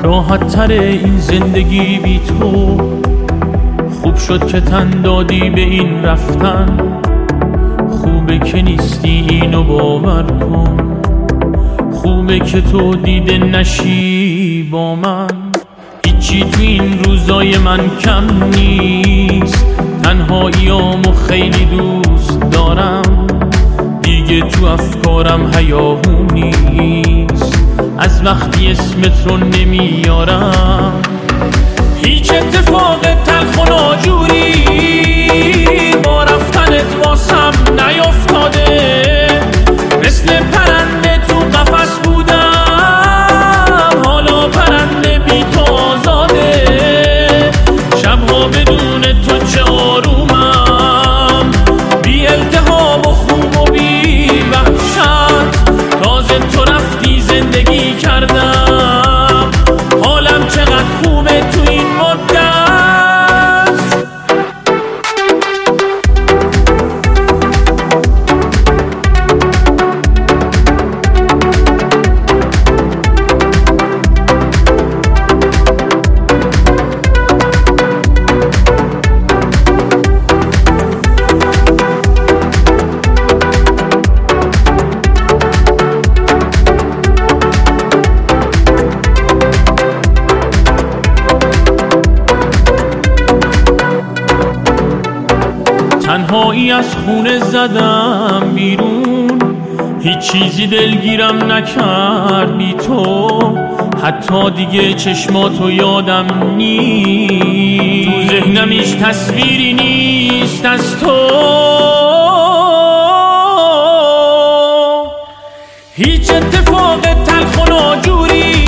راحت تره این زندگی بی تو. خوب شد که تن دادی به این رفتن، خوبه که نیستی اینو باور کن. خوبه که تو دیده نشی با من. هیچی تو این روزای من کم نیست، تنهاییامو خیلی دوست دارم. دیگه تو افکارم هیاهو نیست، از وقتی اسمت رو نمیارم. هیچ اتفاق تلخ و ناجوری با رفتنت واسم نیفتاده. مثل پرنده تو قفس بودم، حالا پرنده بی تو آزاده. شبها بدون تو چه آرومم، بی التهاب و خوب و بی وحشت. تازه تو رفتی زندگی کردم، حالم چقدر خوبه تو این مدت. تنهایی از خونه زدم بیرون، هیچ چیزی دلگیرم نکرد بی تو. حتی دیگه چشماتو یادم نیست، تو ذهنم هیچ تصویری نیست از تو. هیچ اتفاق تلخ و ناجوری